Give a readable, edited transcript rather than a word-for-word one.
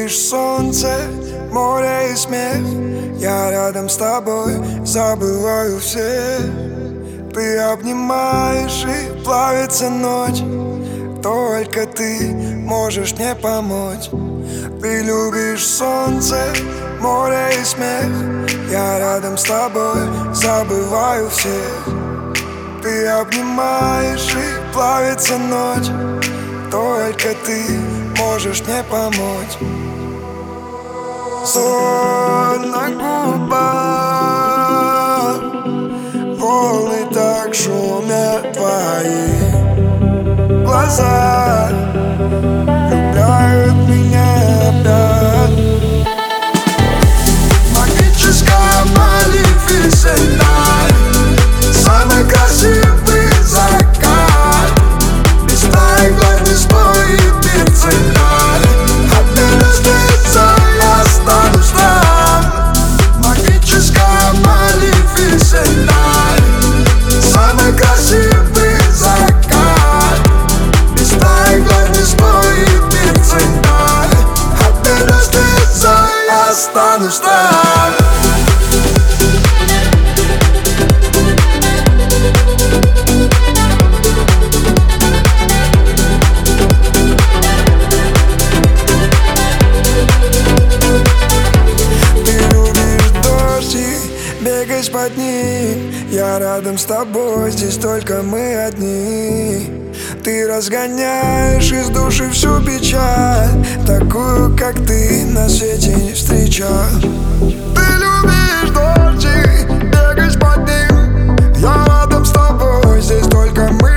любишь солнце, море и смех. Я рядом с тобой, забываю всех. Ты обнимаешь и плавится ночь. Только ты можешь мне помочь. Ты любишь солнце, море и смех. Я рядом с тобой, забываю всех. Ты обнимаешь и плавится ночь. Только ты можешь мне помочь. Соль на губах, волны так шумят твои глаза, влюбляют меня опять. Магическая Малефисента, самый красивый закат. Без твоих глаз не стоит биться даль. Отныне здесь я останусь там. Магическая Малефисента, самый красивый закат. Без твоих глаз не стоит биться даль. Отныне здесь я останусь там. Бегать под ним, я рядом с тобой, здесь только мы одни. Ты разгоняешь из души всю печаль, такую, как ты, на свете не встречал. Ты любишь дождь, бегать под ним, я рядом с тобой, здесь только мы